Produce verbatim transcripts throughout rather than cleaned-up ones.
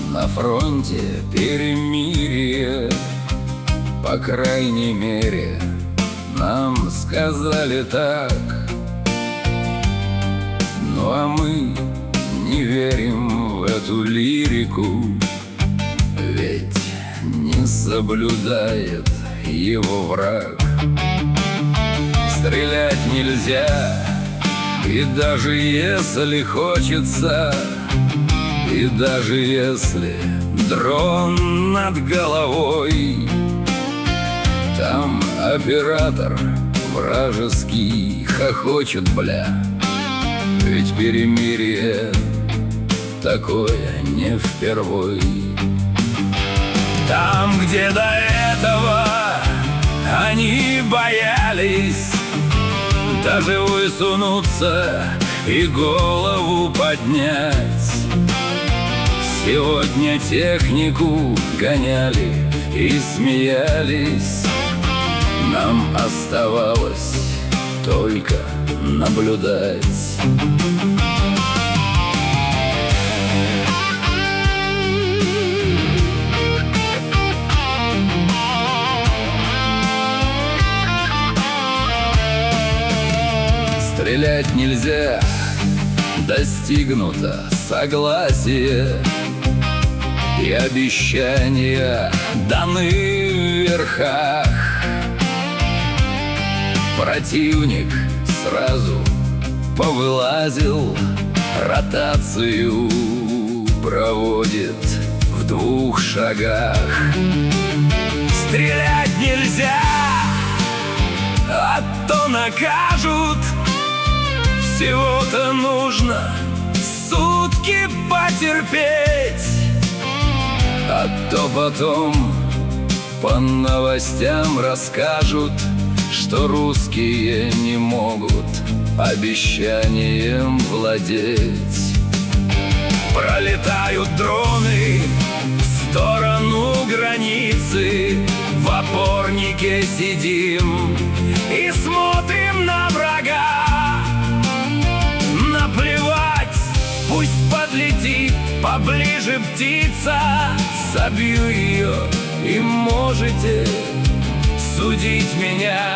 На фронте перемирие, по крайней мере, нам сказали так. Ну а мы не верим в эту лирику, ведь не соблюдает его враг. Стрелять нельзя, и даже если хочется, и даже если дрон над головой, там оператор вражеский хохочет, бля. Ведь перемирие такое не впервой. Там, где до этого они боялись даже высунуться и голову поднять, сегодня технику гоняли и смеялись. Нам оставалось только наблюдать. Стрелять нельзя, достигнуто согласие, и обещания даны в верхах. Противник сразу повылазил, ротацию проводит в двух шагах. Стрелять нельзя, а то накажут. Всего-то нужно сутки потерпеть, а то потом по новостям расскажут, что русские не могут обещанием владеть. Пролетают дроны в сторону границы, в опорнике сидим и смотрим на врага. Наплевать, пусть подлетит поближе птица, собью ее и можете судить меня.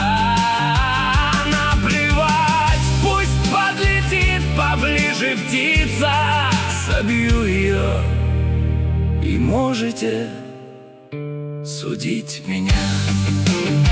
Наплевать, пусть подлетит поближе птица, собью ее и можете судить меня.